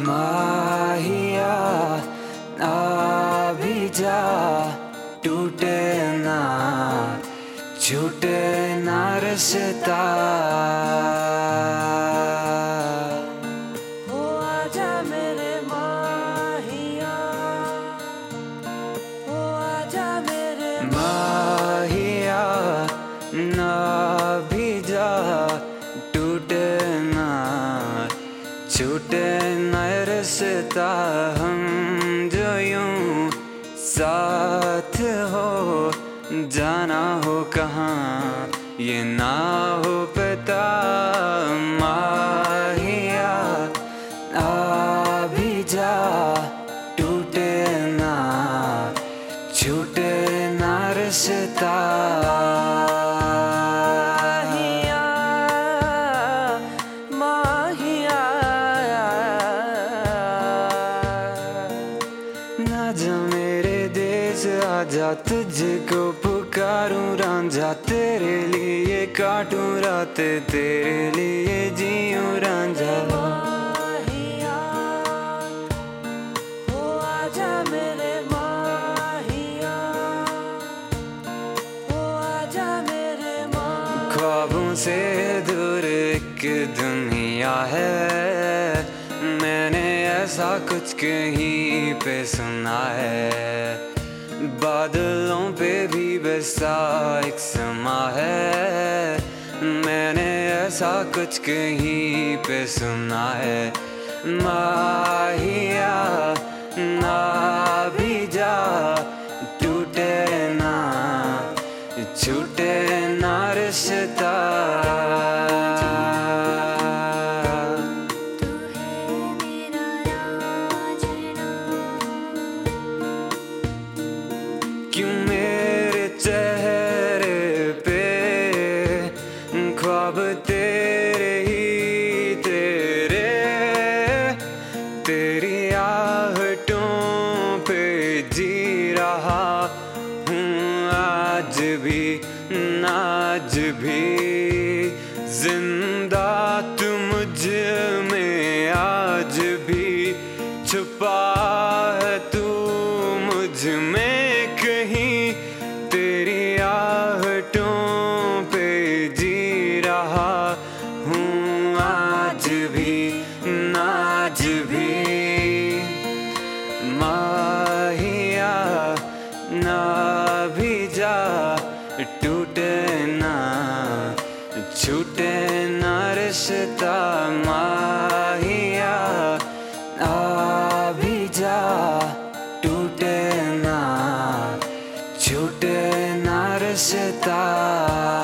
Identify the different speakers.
Speaker 1: माहिया आ भी जा, टूटे ना छूटे ना रिश्ता।
Speaker 2: ओ आजा मेरे माहिया, ओ आजा मेरे
Speaker 1: माहिया ना भी जा, टूटे ना छूटे न रिश्ता। हम जो यूं साथ हो, जाना हो कहाँ ये ना हो पता। माहिया आ भी जा, टूटे ना छूटे ना रिश्ता। ना जा मेरे देश आजा, तुझको पुकारूं रांझा। तेरे लिए काटूं रातें, तेरे लिए जीऊं रांझा।
Speaker 2: माहिया, ओ आजा मेरे माहिया, ओ आजा मेरे
Speaker 1: ख्वाबों से दूर एक दुनिया है, मैंने ऐसा कुछ कहीं पे सुना है। बादलों पे भी बसा एक समा है, मैंने ऐसा कुछ कहीं पे सुना है। माहिया ना भी जा, टूटे ना छूटे ना रिश्ता। क्यों मेरे चेहरे पे ख्वाब तेरे ही तेरे, तेरी आहटों पे जी रहा हूँ आज भी नाज भी। जिंदा तू मुझ में आज भी, छुपा है तू मुझ में कहीं। तेरी आहटों पे जी रहा हूँ आज भी नाज भी। माहिया ना भी जा, टूटे ना छूटे ना रिश्ता। माहिया आ भी जा, टूटे ना छूटे ना रिश्ता।